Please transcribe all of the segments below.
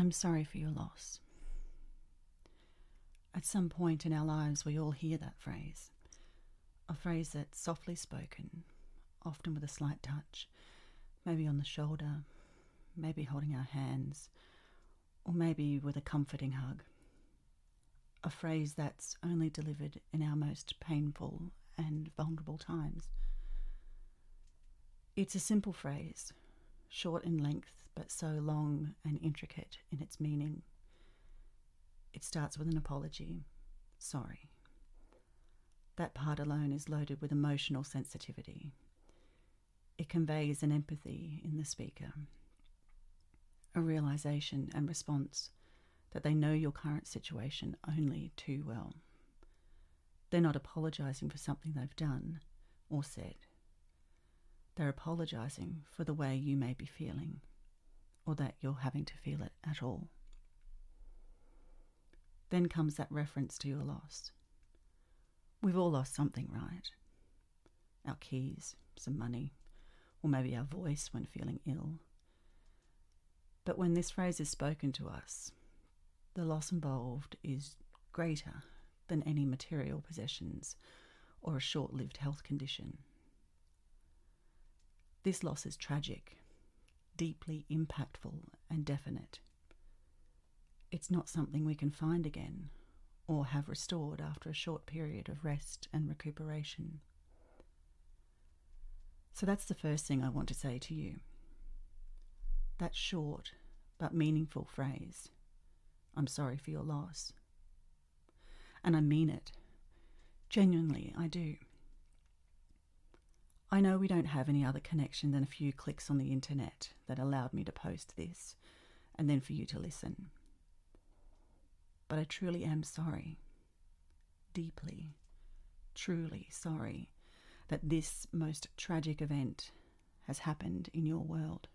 I'm sorry for your loss. At some point in our lives, we all hear that phrase. A phrase that's softly spoken, often with a slight touch, maybe on the shoulder, maybe holding our hands, or maybe with a comforting hug. A phrase that's only delivered in our most painful and vulnerable times. It's a simple phrase, short in length, but so long and intricate in its meaning. It starts with an apology. Sorry. That part alone is loaded with emotional sensitivity. It conveys an empathy in the speaker, a realization and response that they know your current situation only too well. They're not apologizing for something they've done or said. They're apologizing for the way you may be feeling, or that you're having to feel it at all. Then comes that reference to your loss. We've all lost something, right? Our keys, some money, or maybe our voice when feeling ill. But when this phrase is spoken to us, the loss involved is greater than any material possessions or a short-lived health condition. This loss is tragic, deeply impactful and definite. It's not something we can find again or have restored after a short period of rest and recuperation. So that's the first thing I want to say to you. That short but meaningful phrase, I'm sorry for your loss. And I mean it. Genuinely, I do. I know we don't have any other connection than a few clicks on the internet that allowed me to post this and then for you to listen. But I truly am sorry. Deeply, truly sorry that this most tragic event has happened in your world.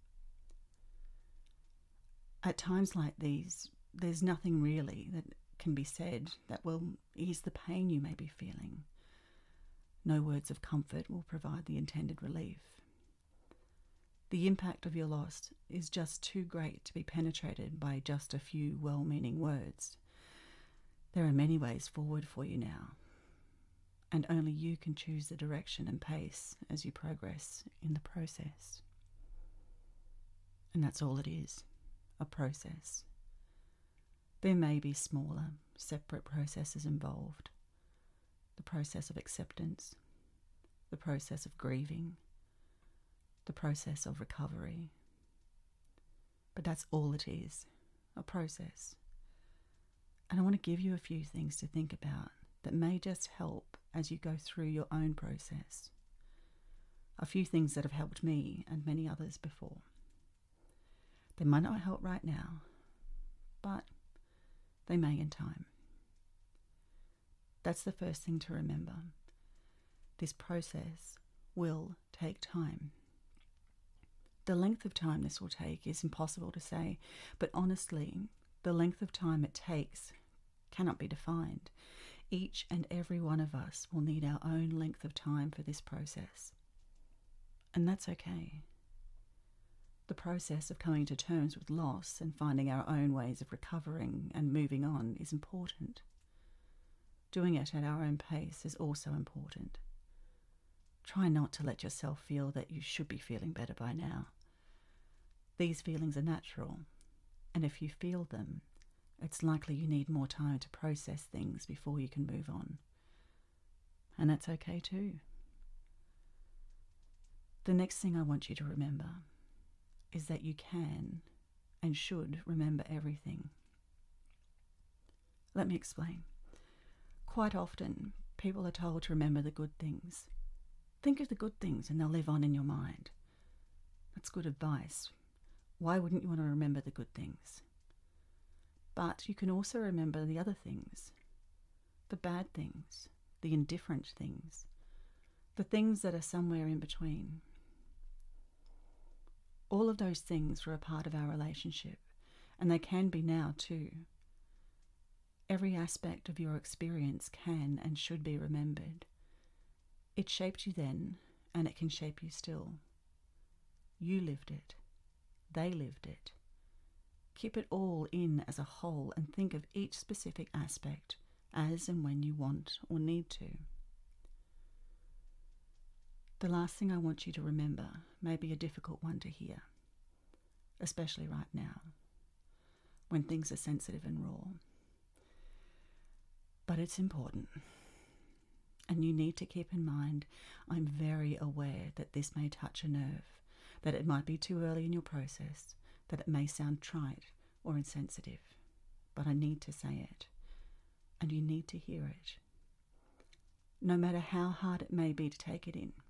At times like these, there's nothing really that can be said that will ease the pain you may be feeling. No words of comfort will provide the intended relief. The impact of your loss is just too great to be penetrated by just a few well-meaning words. There are many ways forward for you now, and only you can choose the direction and pace as you progress in the process. And that's all it is, a process. There may be smaller, separate processes involved. The process of acceptance, the process of grieving, the process of recovery. But that's all it is, a process. And I want to give you a few things to think about that may just help as you go through your own process. A few things that have helped me and many others before. They might not help right now, but they may in time. That's the first thing to remember. This process will take time. The length of time this will take is impossible to say, but honestly, the length of time it takes cannot be defined. Each and every one of us will need our own length of time for this process. And that's okay. The process of coming to terms with loss and finding our own ways of recovering and moving on is important. Doing it at our own pace is also important. Try not to let yourself feel that you should be feeling better by now. These feelings are natural, and if you feel them, it's likely you need more time to process things before you can move on. And that's okay too. The next thing I want you to remember is that you can and should remember everything. Let me explain. Quite often, people are told to remember the good things. Think of the good things and they'll live on in your mind. That's good advice. Why wouldn't you want to remember the good things? But you can also remember the other things, the bad things, the indifferent things, the things that are somewhere in between. All of those things were a part of our relationship, and they can be now too. Every aspect of your experience can and should be remembered. It shaped you then, and it can shape you still. You lived it. They lived it. Keep it all in as a whole and think of each specific aspect as and when you want or need to. The last thing I want you to remember may be a difficult one to hear, especially right now, when things are sensitive and raw. But it's important. And you need to keep in mind, I'm very aware that this may touch a nerve, that it might be too early in your process, that it may sound trite or insensitive, but I need to say it, and you need to hear it, no matter how hard it may be to take it in.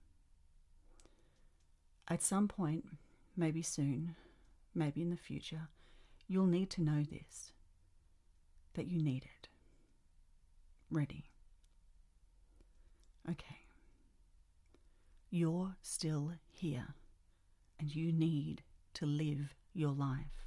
At some point, maybe soon, maybe in the future, you'll need to know this, that you need it. Ready? Okay. You're still here, and you need to live your life.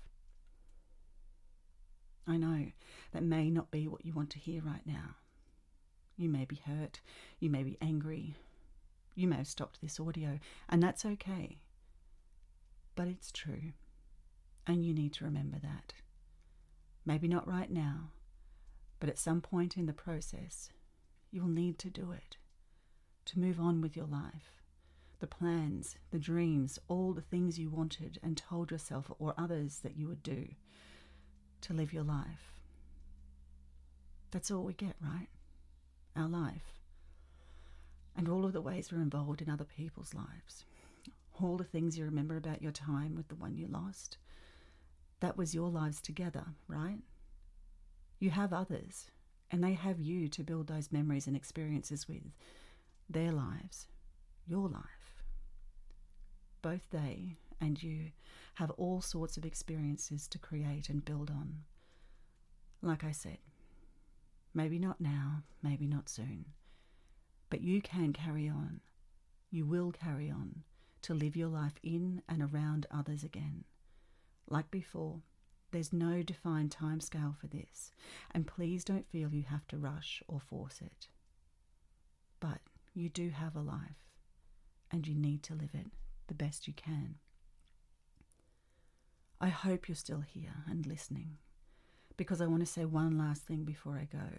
I know that may not be what you want to hear right now. You may be hurt, you may be angry, you may have stopped this audio, and that's okay. But it's true, and you need to remember that. Maybe not right now, but at some point in the process, you'll need to do it, to move on with your life. The plans, the dreams, all the things you wanted and told yourself or others that you would do to live your life. That's all we get, right? Our life. And all of the ways we're involved in other people's lives. All the things you remember about your time with the one you lost. That was your lives together, right? You have others, and they have you to build those memories and experiences with. Their lives, your life. Both they and you have all sorts of experiences to create and build on. Like I said, maybe not now, maybe not soon, but you can carry on. You will carry on to live your life in and around others again. Like before, there's no defined timescale for this, and please don't feel you have to rush or force it. But you do have a life, and you need to live it the best you can. I hope you're still here and listening, because I want to say one last thing before I go.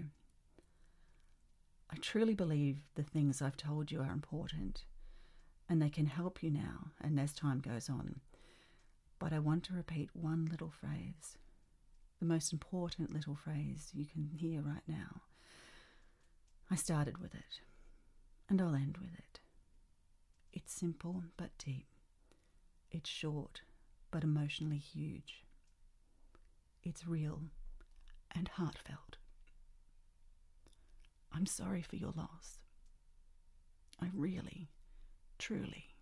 I truly believe the things I've told you are important, and they can help you now and as time goes on. But I want to repeat one little phrase, the most important little phrase you can hear right now. I started with it, and I'll end with it. It's simple but deep. It's short but emotionally huge. It's real and heartfelt. I'm sorry for your loss. I really, truly